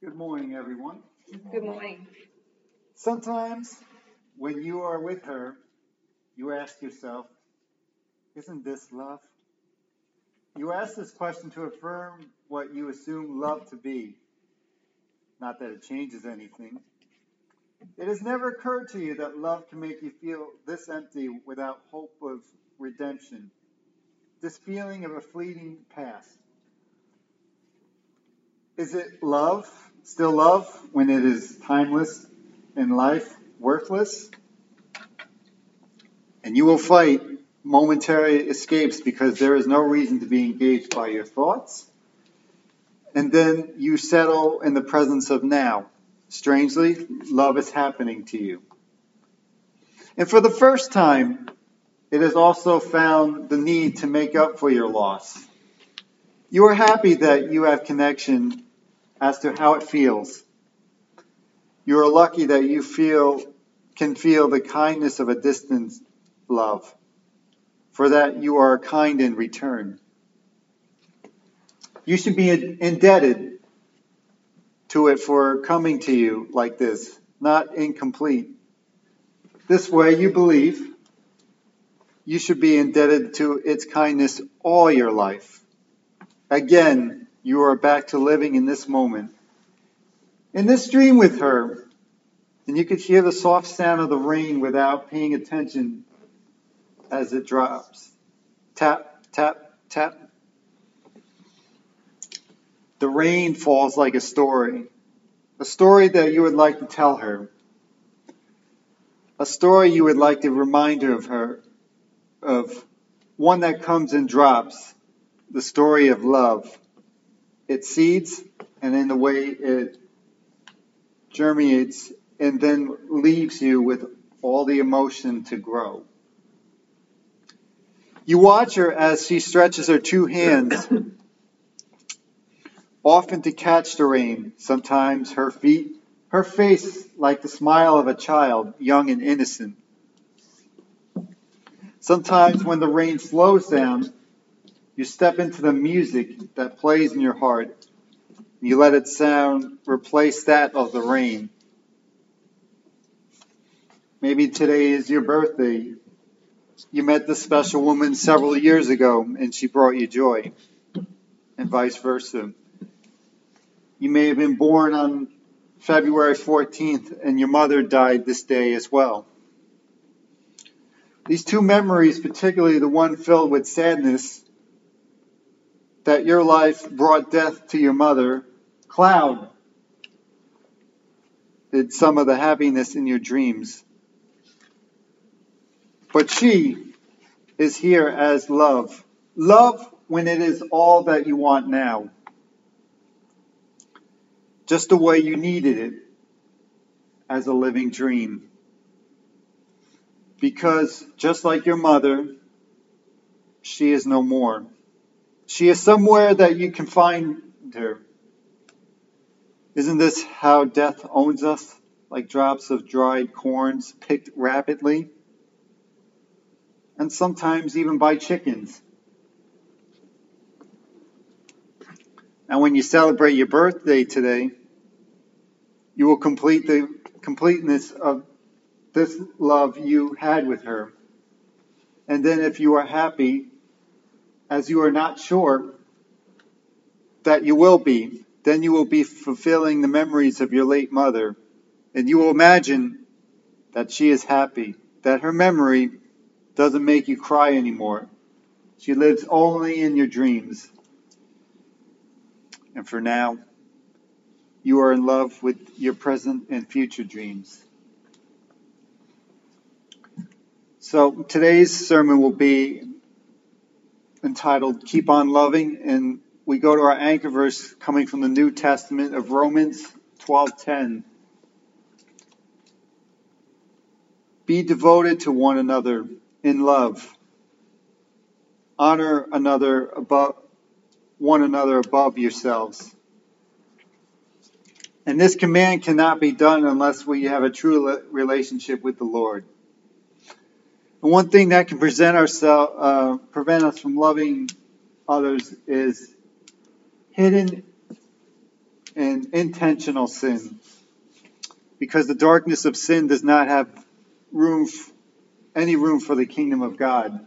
Good morning, everyone. Good morning. Sometimes when you are with her, you ask yourself, isn't this love? You ask this question to affirm what you assume love to be, not that it changes anything. It has never occurred to you that love can make you feel this empty without hope of redemption, this feeling of a fleeting past. Is it love, still love, when it is timeless and life worthless? And you will fight momentary escapes because there is no reason to be engaged by your thoughts. And then you settle in the presence of now. Strangely, love is happening to you. And for the first time, it has also found the need to make up for your loss. You are happy that you have connection as to how it feels. You are lucky that you can feel the kindness of a distant love. For that you are kind in return. You should be indebted to it for coming to you like this, not incomplete. This way you believe you should be indebted to its kindness all your life. Again, you are back to living in this moment. In this dream with her, and you could hear the soft sound of the rain without paying attention as it drops. Tap, tap, tap. The rain falls like a story that you would like to tell her, a story you would like to remind her of, one that comes and drops, the story of love. It seeds, and in the way it germinates, and then leaves you with all the emotion to grow. You watch her as she stretches her two hands, often to catch the rain, sometimes her feet, her face like the smile of a child, young and innocent. Sometimes when the rain slows down, you step into the music that plays in your heart. You let its sound replace that of the rain. Maybe today is your birthday. You met this special woman several years ago and she brought you joy, and vice versa. You may have been born on February 14th and your mother died this day as well. These two memories, particularly the one filled with sadness, that your life brought death to your mother, cloud did some of the happiness in your dreams. But she is here as love. Love when it is all that you want now. Just the way you needed it as a living dream. Because just like your mother, she is no more. She is somewhere that you can find her. Isn't this how death owns us? Like drops of dried corns picked rapidly? And sometimes even by chickens. And when you celebrate your birthday today, you will complete the completeness of this love you had with her. And then if you are happy, as you are not sure that you will be, then you will be fulfilling the memories of your late mother. And you will imagine that she is happy, that her memory doesn't make you cry anymore. She lives only in your dreams. And for now, you are in love with your present and future dreams. So today's sermon will be entitled Keep on Loving, and we go to our anchor verse coming from the New Testament of Romans 12:10. Be devoted to one another in love. Honor one another above yourselves. And this command cannot be done unless we have a true relationship with the Lord. And one thing that can prevent us from loving others is hidden and intentional sin, because the darkness of sin does not have any room for the kingdom of God.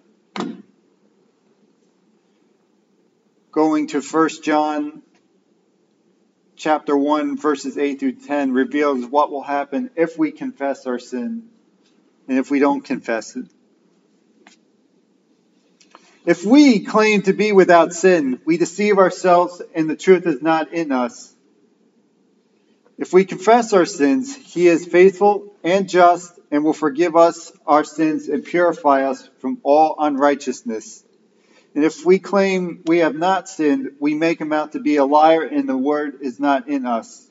Going to 1 John chapter 1, verses 8 through 10 reveals what will happen if we confess our sin and if we don't confess it. If we claim to be without sin, we deceive ourselves and the truth is not in us. If we confess our sins, he is faithful and just and will forgive us our sins and purify us from all unrighteousness. And if we claim we have not sinned, we make him out to be a liar and the word is not in us.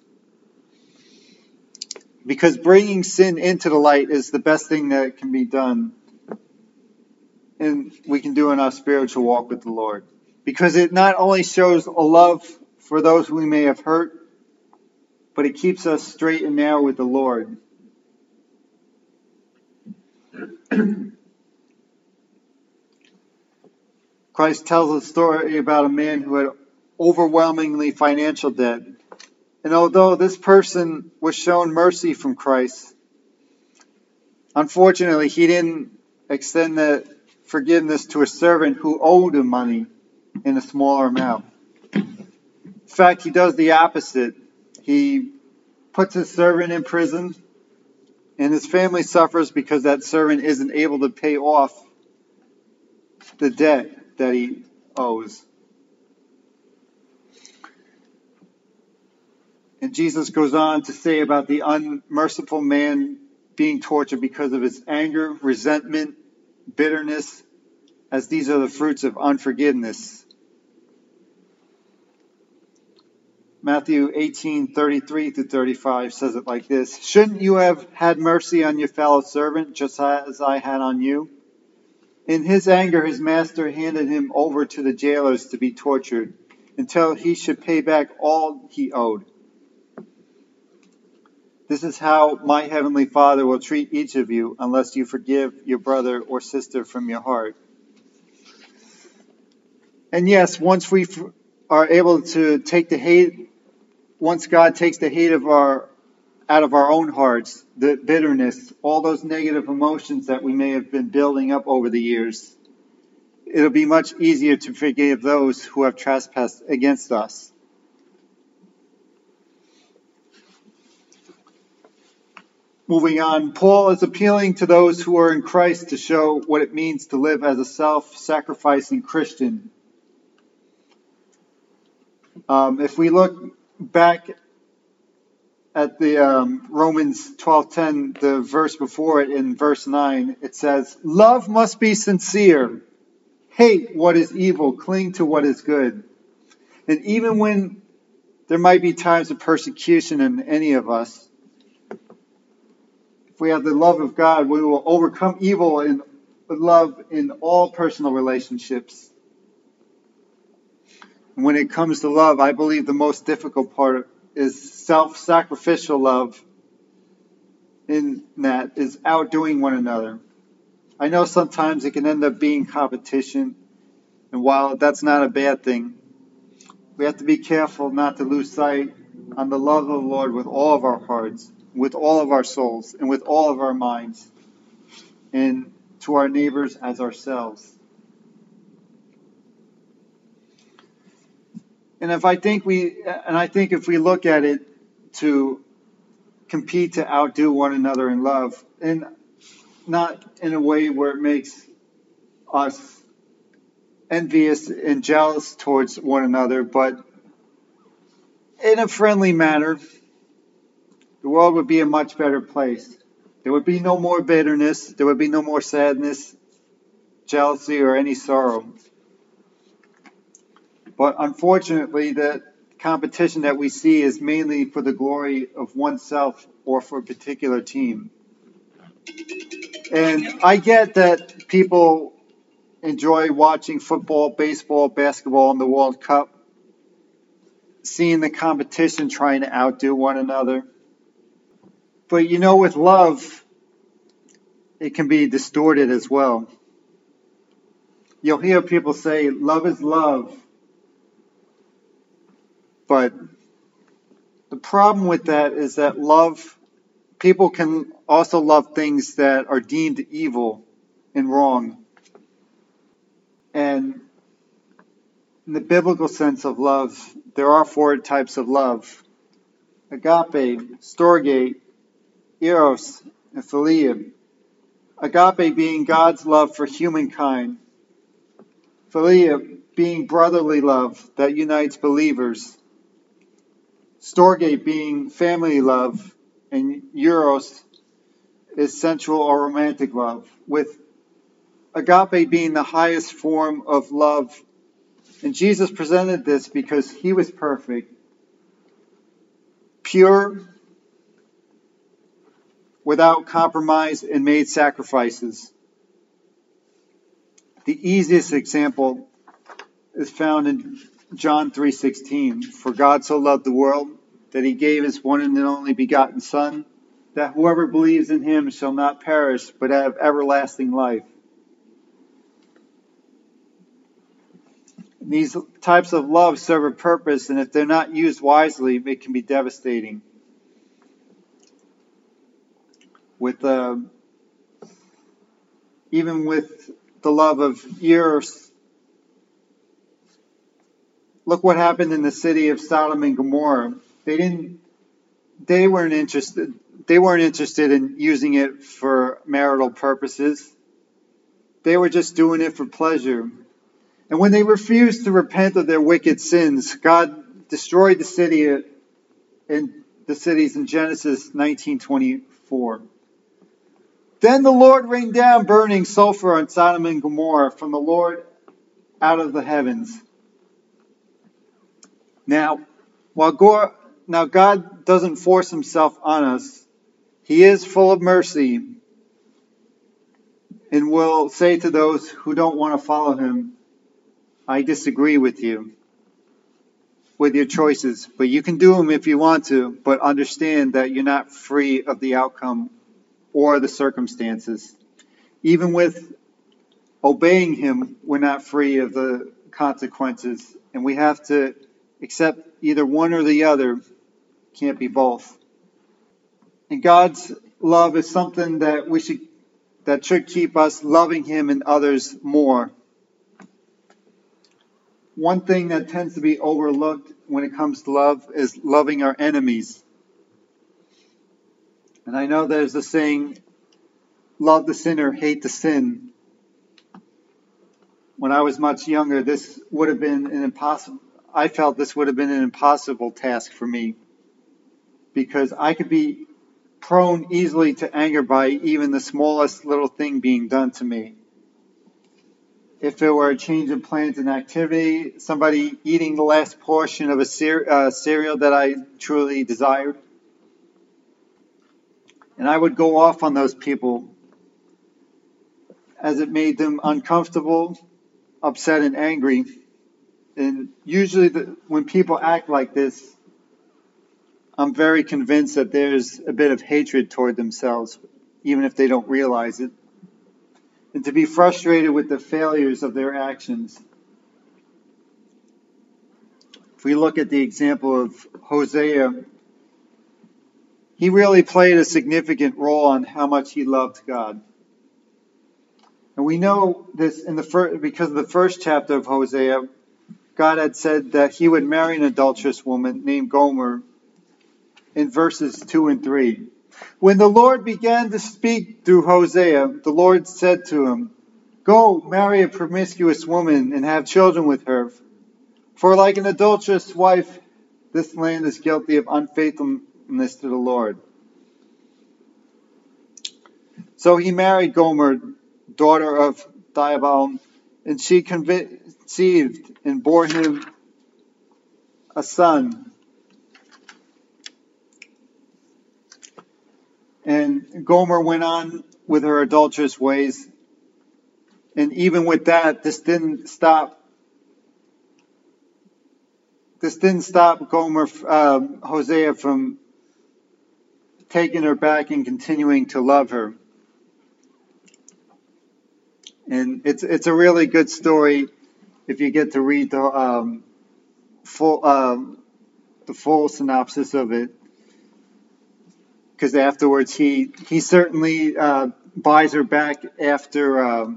Because bringing sin into the light is the best thing that can be done. And we can do in our spiritual walk with the Lord. Because it not only shows a love for those we may have hurt, but it keeps us straight and narrow with the Lord. Christ tells a story about a man who had overwhelmingly financial debt. And although this person was shown mercy from Christ, unfortunately he didn't extend the forgiveness to a servant who owed him money in a smaller amount. In fact, he does the opposite. He puts his servant in prison, and his family suffers because that servant isn't able to pay off the debt that he owes. And Jesus goes on to say about the unmerciful man being tortured because of his anger, resentment, bitterness, as these are the fruits of unforgiveness. Matthew 18:33-35 says it like this: Shouldn't you have had mercy on your fellow servant, just as I had on you? In his anger, his master handed him over to the jailers to be tortured until he should pay back all he owed. This is how my heavenly Father will treat each of you unless you forgive your brother or sister from your heart. And yes, once we are able to take the hate, once God takes the hate out of our own hearts, the bitterness, all those negative emotions that we may have been building up over the years, it'll be much easier to forgive those who have trespassed against us. Moving on, Paul is appealing to those who are in Christ to show what it means to live as a self-sacrificing Christian. If we look back at the Romans 12:10, the verse before it in verse 9, it says, "Love must be sincere. Hate what is evil. Cling to what is good." And even when there might be times of persecution in any of us, if we have the love of God, we will overcome evil with love in all personal relationships. And when it comes to love, I believe the most difficult part is self-sacrificial love. In that is outdoing one another. I know sometimes it can end up being competition, and while that's not a bad thing, we have to be careful not to lose sight on the love of the Lord with all of our hearts, with all of our souls, and with all of our minds, and to our neighbors as ourselves. And I think if we look at it to compete to outdo one another in love, and not in a way where it makes us envious and jealous towards one another, but in a friendly manner, the world would be a much better place. There would be no more bitterness, there would be no more sadness, jealousy, or any sorrow. But unfortunately, the competition that we see is mainly for the glory of oneself or for a particular team. And I get that people enjoy watching football, baseball, basketball, and the World Cup, seeing the competition trying to outdo one another. But with love, it can be distorted as well. You'll hear people say, love is love. But The problem with that is that people can also love things that are deemed evil and wrong. And in the biblical sense of love, there are four types of love: agape, storge, eros, and philia. Agape being God's love for humankind. Philia being brotherly love that unites believers. Storge being family love. And eros is sensual or romantic love, with agape being the highest form of love. And Jesus presented this because he was perfect, pure, without compromise, and made sacrifices. The easiest example is found in John 3:16. For God so loved the world that he gave his one and only begotten Son, that whoever believes in him shall not perish, but have everlasting life. These types of love serve a purpose, and if they're not used wisely, it can be devastating. Even with the love of eros, look what happened in the city of Sodom and Gomorrah. They weren't interested in using it for marital purposes. They were just doing it for pleasure. And when they refused to repent of their wicked sins, God destroyed the cities in Genesis 19:24. Then the Lord rained down burning sulfur on Sodom and Gomorrah from the Lord out of the heavens. Now God doesn't force himself on us. He is full of mercy and will say to those who don't want to follow him, I disagree with you, with your choices, but you can do them if you want to, but understand that you're not free of the outcome or the circumstances. Even with obeying him, we're not free of the consequences, and we have to accept either one or the other. Can't be both. And God's love is something that should keep us loving him and others more. One thing that tends to be overlooked when it comes to love is loving our enemies. And I know there's a saying, love the sinner, hate the sin. When I was much younger, this would have been I felt this would have been an impossible task for me, because I could be prone easily to anger by even the smallest little thing being done to me. If it were a change in plans and activity, somebody eating the last portion of a cereal that I truly desired. And I would go off on those people as it made them uncomfortable, upset, and angry. And usually when people act like this, I'm very convinced that there's a bit of hatred toward themselves, even if they don't realize it. And to be frustrated with the failures of their actions. If we look at the example of Hosea, he really played a significant role on how much he loved God. And we know this because of the first chapter of Hosea. God had said that he would marry an adulterous woman named Gomer in verses 2 and 3. When the Lord began to speak through Hosea, the Lord said to him, Go, marry a promiscuous woman and have children with her. For like an adulterous wife, this land is guilty of unfaithfulness to the Lord. So he married Gomer, daughter of Diabal, and she conceived and bore him a son. And Gomer went on with her adulterous ways. And even with that, this didn't stop Hosea from taking her back and continuing to love her. And it's a really good story if you get to read the the full synopsis of it, because afterwards he certainly buys her back after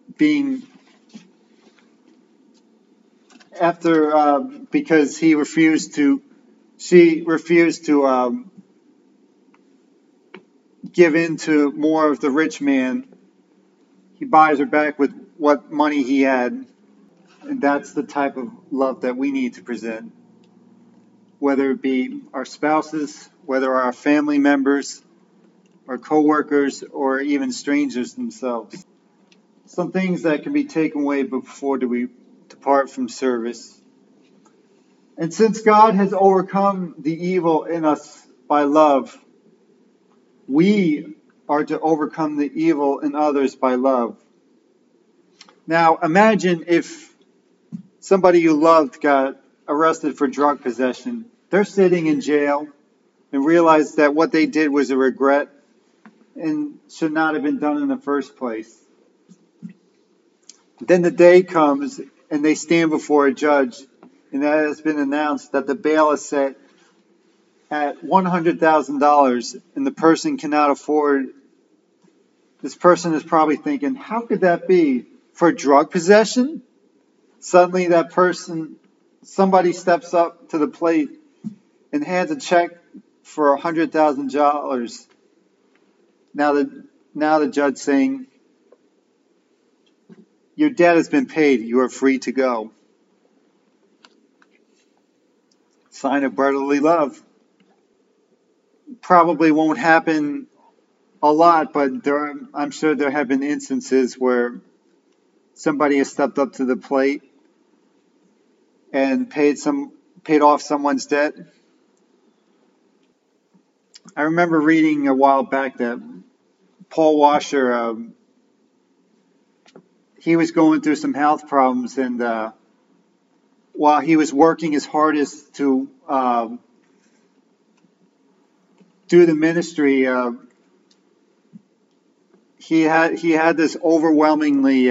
because she refused to give in to more of the rich man. He buys her back with what money he had, and that's the type of love that we need to present, whether it be our spouses, whether our family members, our co-workers, or even strangers themselves. Some things that can be taken away before we depart from service. And since God has overcome the evil in us by love, we are to overcome the evil in others by love. Now, imagine if somebody you loved got arrested for drug possession. They're sitting in jail and realize that what they did was a regret and should not have been done in the first place. Then the day comes and they stand before a judge, and that has been announced that the bail is set at $100,000 and the person cannot afford. This person is probably thinking, how could that be? For drug possession? Suddenly somebody steps up to the plate and hands a check for $100,000. Now the judge saying, your debt has been paid. You are free to go. Sign of brotherly love. Probably won't happen a lot, but I'm sure there have been instances where somebody has stepped up to the plate and paid off someone's debt. I remember reading a while back that Paul Washer, he was going through some health problems, and while he was working his hardest to do the ministry, he had this overwhelmingly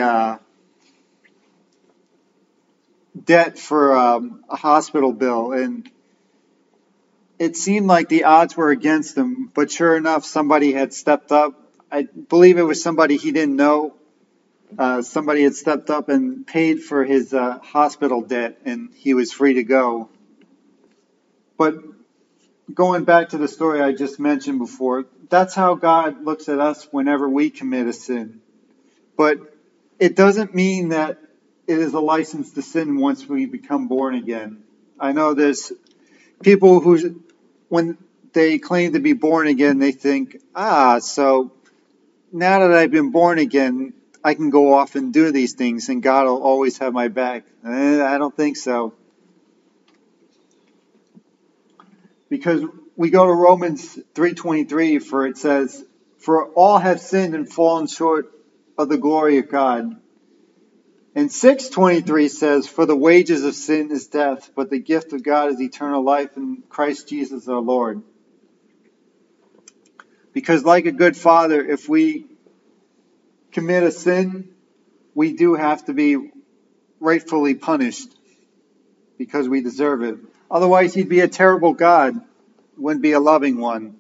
debt for a hospital bill, and it seemed like the odds were against him. But sure enough, somebody had stepped up. I believe it was somebody he didn't know. Somebody had stepped up and paid for his hospital debt, and he was free to go. But going back to the story I just mentioned before, that's how God looks at us whenever we commit a sin. But it doesn't mean that it is a license to sin once we become born again. I know there's people who, when they claim to be born again, they think, so now that I've been born again, I can go off and do these things and God will always have my back. I don't think so. Because we go to Romans 3:23, for it says, for all have sinned and fallen short of the glory of God. And 6:23 says, for the wages of sin is death, but the gift of God is eternal life in Christ Jesus our Lord. Because like a good father, if we commit a sin, we do have to be rightfully punished because we deserve it. Otherwise, he'd be a terrible God, wouldn't be a loving one.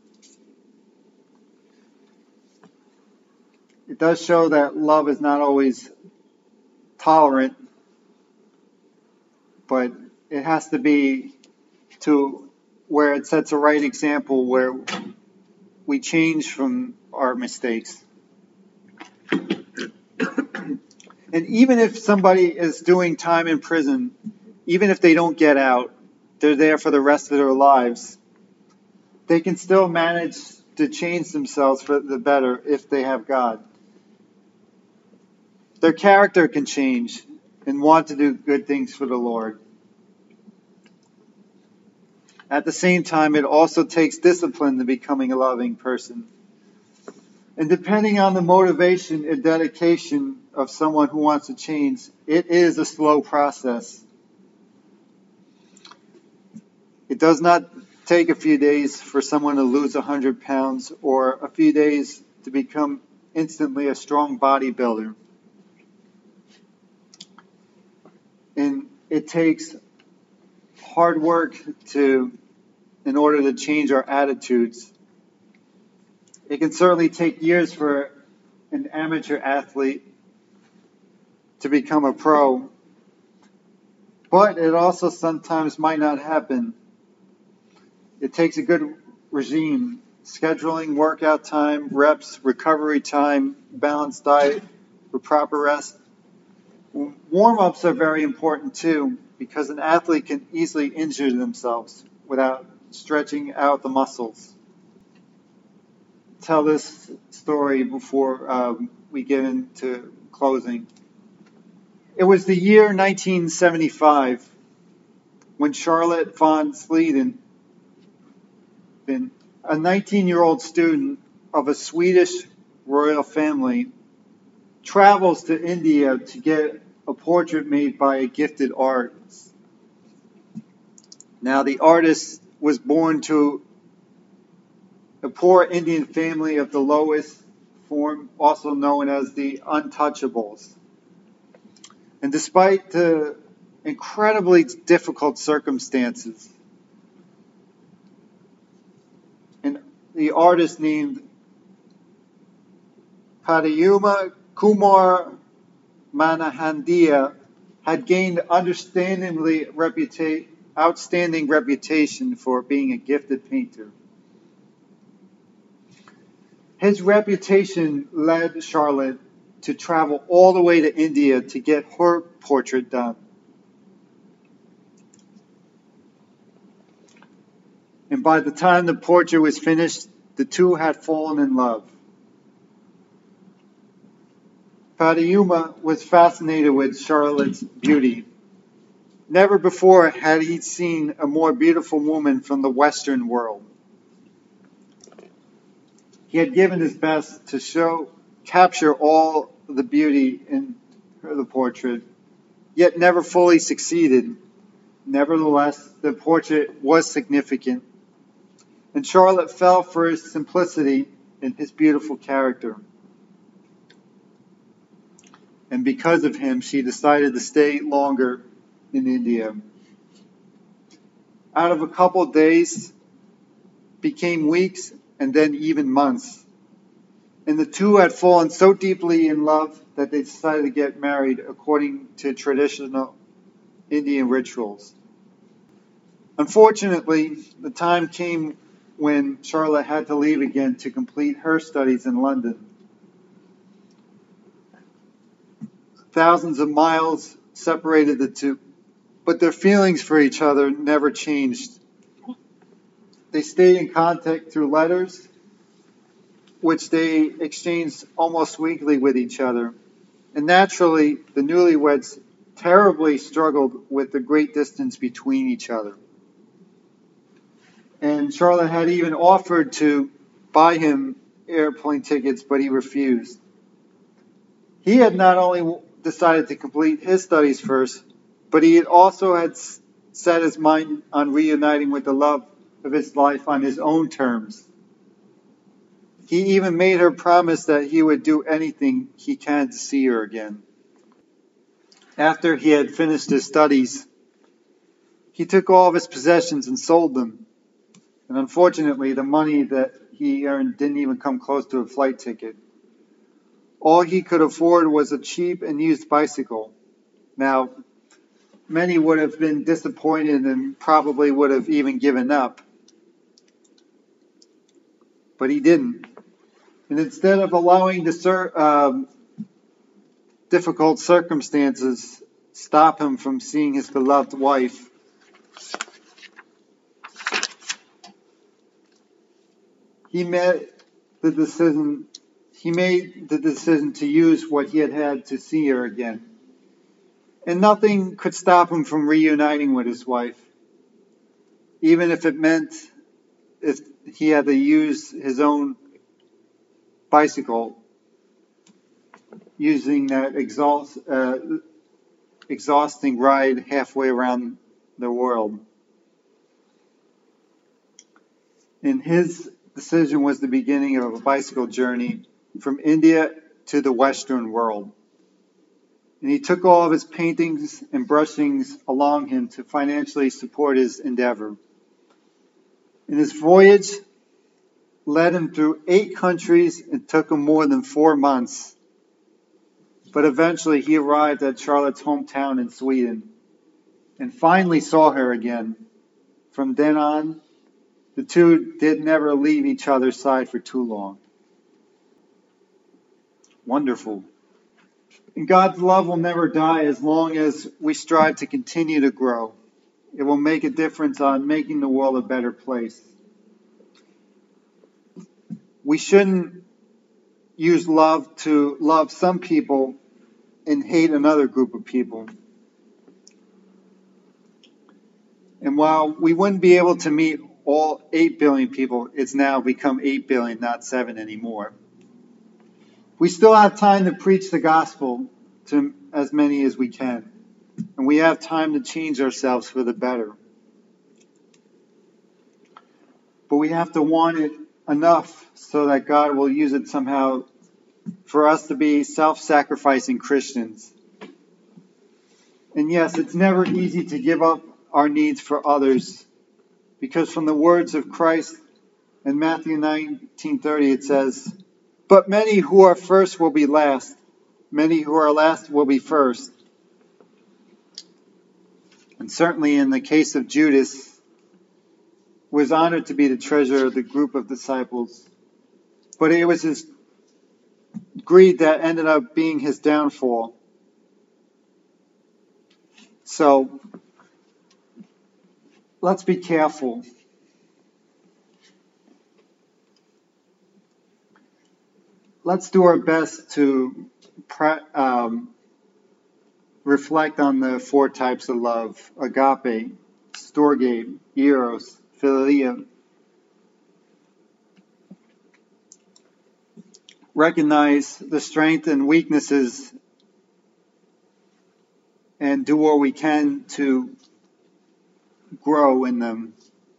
It does show that love is not always tolerant, but it has to be to where it sets a right example, where we change from our mistakes. And even if somebody is doing time in prison, even if they don't get out, they're there for the rest of their lives, they can still manage to change themselves for the better if they have God. Their character can change and want to do good things for the Lord. At the same time, it also takes discipline to becoming a loving person. And depending on the motivation and dedication of someone who wants to change, it is a slow process. It does not take a few days for someone to lose 100 pounds or a few days to become instantly a strong bodybuilder. And it takes hard work to in order to change our attitudes. It can certainly take years for an amateur athlete to become a pro, but it also sometimes might not happen. It takes a good regime, scheduling workout time, reps, recovery time, balanced diet with proper rest. Warm-ups are very important too, because an athlete can easily injure themselves without stretching out the muscles. Tell this story before we get into closing. It was the year 1975 when Charlotte von Sleden, a 19-year-old student of a Swedish royal family, travels to India to get a portrait made by a gifted artist. Now, the artist was born to a poor Indian family of the lowest form, also known as the untouchables. And despite the incredibly difficult circumstances, the artist named Padayuma Kumar Manahandia had gained outstanding reputation for being a gifted painter. His reputation led Charlotte to travel all the way to India to get her portrait done. And by the time the portrait was finished, the two had fallen in love. Padayuma was fascinated with Charlotte's beauty. Never before had he seen a more beautiful woman from the Western world. He had given his best to capture all the beauty in the portrait, yet never fully succeeded. Nevertheless, the portrait was significant, and Charlotte fell for his simplicity and his beautiful character. And because of him, she decided to stay longer in India. Out of a couple of days, became weeks, and then even months. And the two had fallen so deeply in love that they decided to get married according to traditional Indian rituals. Unfortunately, the time came when Charlotte had to leave again to complete her studies in London. Thousands of miles separated the two, but their feelings for each other never changed. They stayed in contact through letters, which they exchanged almost weekly with each other. And naturally, the newlyweds terribly struggled with the great distance between each other. And Charlotte had even offered to buy him airplane tickets, but he refused. He had not only decided to complete his studies first, but he also had set his mind on reuniting with the love of his life on his own terms. He even made her promise that he would do anything he can to see her again. After he had finished his studies, he took all of his possessions and sold them. And unfortunately, the money that he earned didn't even come close to a flight ticket. All he could afford was a cheap and used bicycle. Now, many would have been disappointed and probably would have even given up. But he didn't. And instead of allowing the difficult circumstances stop him from seeing his beloved wife, he made the decision to use what he had to see her again. And nothing could stop him from reuniting with his wife, even if it meant if he had to use his own bicycle, using that exhausting ride halfway around the world. And his decision was the beginning of a bicycle journey from India to the Western world. And he took all of his paintings and brushings along him to financially support his endeavor. And his voyage led him through 8 countries and took him more than 4 months. But eventually he arrived at Charlotte's hometown in Sweden and finally saw her again. From then on, the two did never leave each other's side for too long. Wonderful. And God's love will never die as long as we strive to continue to grow. It will make a difference on making the world a better place. We shouldn't use love to love some people and hate another group of people. And while we wouldn't be able to meet all 8 billion people, it's now become 8 billion, not 7 anymore. We still have time to preach the gospel to as many as we can. And we have time to change ourselves for the better. But we have to want it enough so that God will use it somehow for us to be self-sacrificing Christians. And yes, it's never easy to give up our needs for others, because from the words of Christ in Matthew 19:30 it says, "But many who are first will be last, many who are last will be first." And certainly in the case of Judas, was honored to be the treasurer of the group of disciples, but it was his greed that ended up being his downfall. So let's be careful. Let's do our best to reflect on the 4 types of love: agape, storge, eros, philia. Recognize the strength and weaknesses and do what we can to grow in them.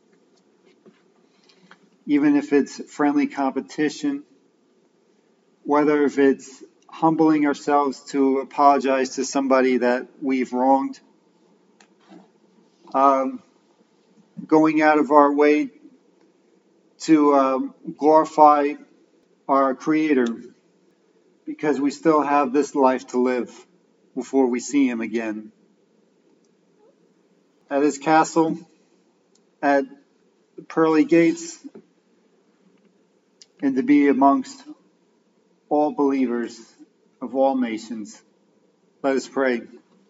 Even if it's friendly competition, whether if it's humbling ourselves to apologize to somebody that we've wronged, going out of our way to glorify our Creator, because we still have this life to live before we see Him again. At His castle, at the pearly gates, and to be amongst all believers of all nations. Let us pray.